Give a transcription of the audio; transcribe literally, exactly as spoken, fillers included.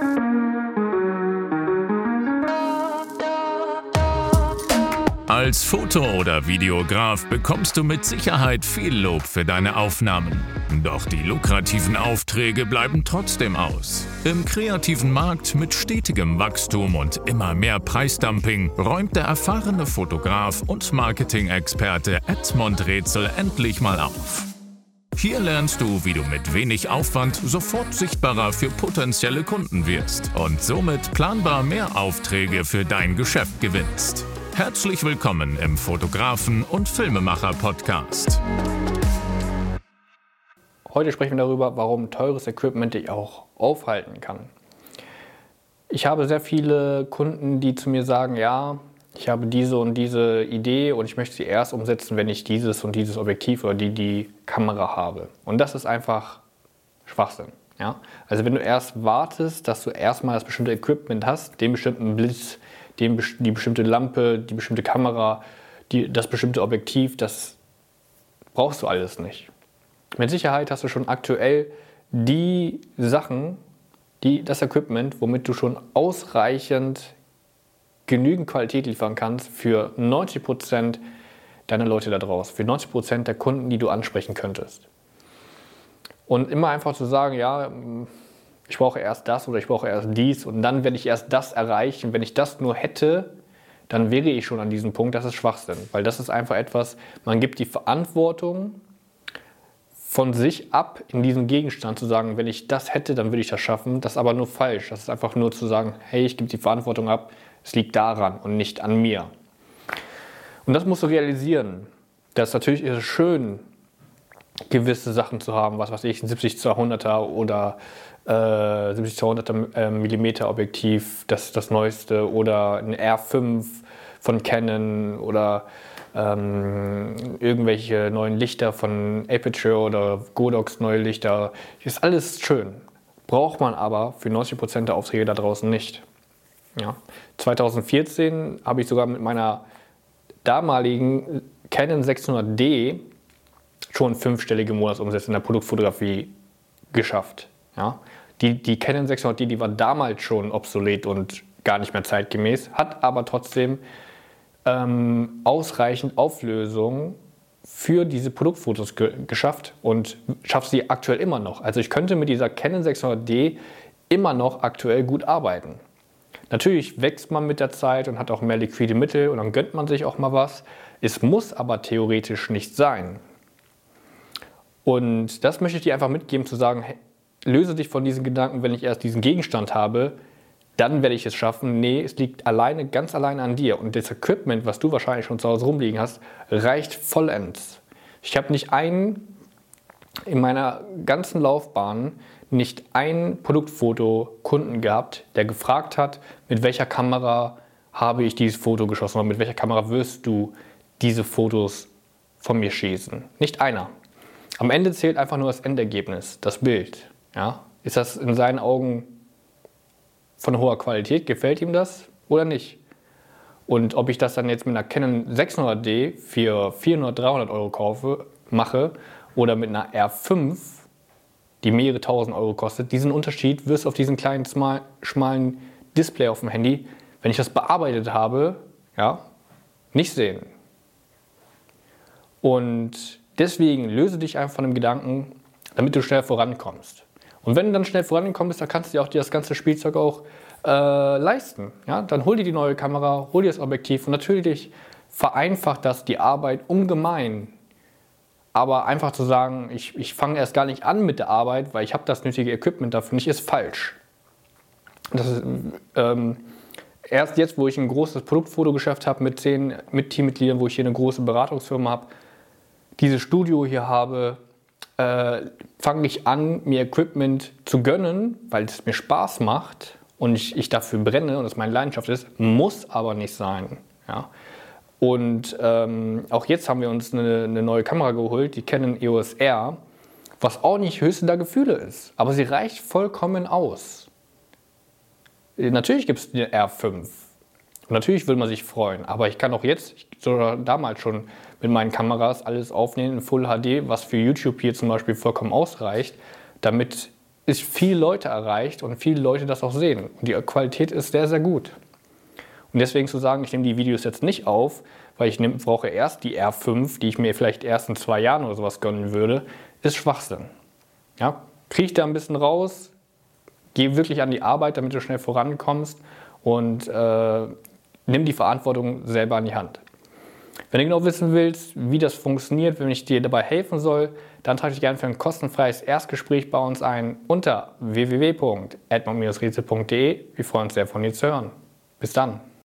Als Foto- oder Videograf bekommst du mit Sicherheit viel Lob für deine Aufnahmen. Doch die lukrativen Aufträge bleiben trotzdem aus. Im kreativen Markt mit stetigem Wachstum und immer mehr Preisdumping räumt der erfahrene Fotograf und Marketing-Experte Edmond Rätsel endlich mal auf. Hier lernst du, wie du mit wenig Aufwand sofort sichtbarer für potenzielle Kunden wirst und somit planbar mehr Aufträge für dein Geschäft gewinnst. Herzlich willkommen im Fotografen- und Filmemacher-Podcast. Heute sprechen wir darüber, warum teures Equipment dich auch aufhalten kann. Ich habe sehr viele Kunden, die zu mir sagen, ja, ich habe diese und diese Idee und ich möchte sie erst umsetzen, wenn ich dieses und dieses Objektiv oder die, die Kamera habe. Und das ist einfach Schwachsinn. Ja? Also wenn du erst wartest, dass du erstmal das bestimmte Equipment hast, den bestimmten Blitz, den, die bestimmte Lampe, die bestimmte Kamera, die, das bestimmte Objektiv, das brauchst du alles nicht. Mit Sicherheit hast du schon aktuell die Sachen, die, das Equipment, womit du schon ausreichend genügend Qualität liefern kannst für neunzig Prozent deiner Leute da draußen, für neunzig Prozent der Kunden, die du ansprechen könntest. Und immer einfach zu sagen, ja, ich brauche erst das oder ich brauche erst dies und dann werde ich erst das erreichen. Wenn ich das nur hätte, dann wäre ich schon an diesem Punkt. Das ist Schwachsinn, weil das ist einfach etwas, man gibt die Verantwortung von sich ab in diesen Gegenstand zu sagen, wenn ich das hätte, dann würde ich das schaffen. Das ist aber nur falsch. Das ist einfach nur zu sagen, hey, ich gebe die Verantwortung ab, es liegt daran und nicht an mir. Und das musst du realisieren. Das natürlich ist es schön, gewisse Sachen zu haben, was weiß ich, ein siebzig zu hunderter oder äh, siebzig zu hunderter Millimeter Objektiv, das das neueste, oder ein R fünf von Canon oder ähm, irgendwelche neuen Lichter von Aperture oder Godox neue Lichter. Ist alles schön. Braucht man aber für neunzig Prozent der Aufträge da draußen nicht. Ja. zwanzig vierzehn habe ich sogar mit meiner damaligen Canon sechshundert D schon fünfstellige Monatsumsätze in der Produktfotografie geschafft. Ja? Die, die Canon sechshundert D, die war damals schon obsolet und gar nicht mehr zeitgemäß, hat aber trotzdem ähm, ausreichend Auflösung für diese Produktfotos ge- geschafft und schafft sie aktuell immer noch. Also ich könnte mit dieser Canon sechshundert D immer noch aktuell gut arbeiten. Natürlich wächst man mit der Zeit und hat auch mehr liquide Mittel und dann gönnt man sich auch mal was. Es muss aber theoretisch nicht sein. Und das möchte ich dir einfach mitgeben, zu sagen, hey, löse dich von diesen Gedanken, wenn ich erst diesen Gegenstand habe, dann werde ich es schaffen. Nee, es liegt alleine, ganz alleine an dir. Und das Equipment, was du wahrscheinlich schon zu Hause rumliegen hast, reicht vollends. Ich habe nicht einen, in meiner ganzen Laufbahn, nicht ein Produktfoto-Kunden gehabt, der gefragt hat, mit welcher Kamera habe ich dieses Foto geschossen oder mit welcher Kamera wirst du diese Fotos von mir schießen. Nicht einer. Am Ende zählt einfach nur das Endergebnis, das Bild. Ja? Ist das in seinen Augen von hoher Qualität? Gefällt ihm das oder nicht? Und ob ich das dann jetzt mit einer Canon sechshundert D für vierhundert, dreihundert Euro kaufe, mache oder mit einer R fünf, die mehrere tausend Euro kostet, diesen Unterschied wirst du auf diesen kleinen, smal, schmalen Display auf dem Handy, wenn ich das bearbeitet habe, ja, nicht sehen. Und deswegen löse dich einfach von dem Gedanken, damit du schnell vorankommst. Und wenn du dann schnell vorankommst, dann kannst du dir auch das ganze Spielzeug auch äh, leisten. Ja? Dann hol dir die neue Kamera, hol dir das Objektiv und natürlich vereinfacht das die Arbeit ungemein. Aber einfach zu sagen, ich, ich fange erst gar nicht an mit der Arbeit, weil ich habe das nötige Equipment dafür nicht, ist falsch. Das ist, ähm, erst jetzt, wo ich ein großes Produktfotogeschäft habe mit zehn mit Teammitgliedern, wo ich hier eine große Beratungsfirma habe, dieses Studio hier habe, äh, fange ich an, mir Equipment zu gönnen, weil es mir Spaß macht und ich, ich dafür brenne und das meine Leidenschaft ist, muss aber nicht sein. Ja? Und ähm, auch jetzt haben wir uns eine, eine neue Kamera geholt, die Canon E O S R, was auch nicht höchste der Gefühle ist, aber sie reicht vollkommen aus. Natürlich gibt es eine R fünf und natürlich will man sich freuen, aber ich kann auch jetzt, sogar damals schon mit meinen Kameras alles aufnehmen in Full H D, was für YouTube hier zum Beispiel vollkommen ausreicht, damit ist viele Leute erreicht und viele Leute das auch sehen. Und die Qualität ist sehr, sehr gut. Und deswegen zu sagen, ich nehme die Videos jetzt nicht auf, weil ich nehm, brauche erst die R fünf, die ich mir vielleicht erst in zwei Jahren oder sowas gönnen würde, ist Schwachsinn. Ja? Krieg da ein bisschen raus, geh wirklich an die Arbeit, damit du schnell vorankommst und äh, nimm die Verantwortung selber in die Hand. Wenn du genau wissen willst, wie das funktioniert, wenn ich dir dabei helfen soll, dann trage dich gerne für ein kostenfreies Erstgespräch bei uns ein unter w w w punkt edmond Bindestrich rätsel punkt de. Wir freuen uns sehr, von dir zu hören. Bis dann.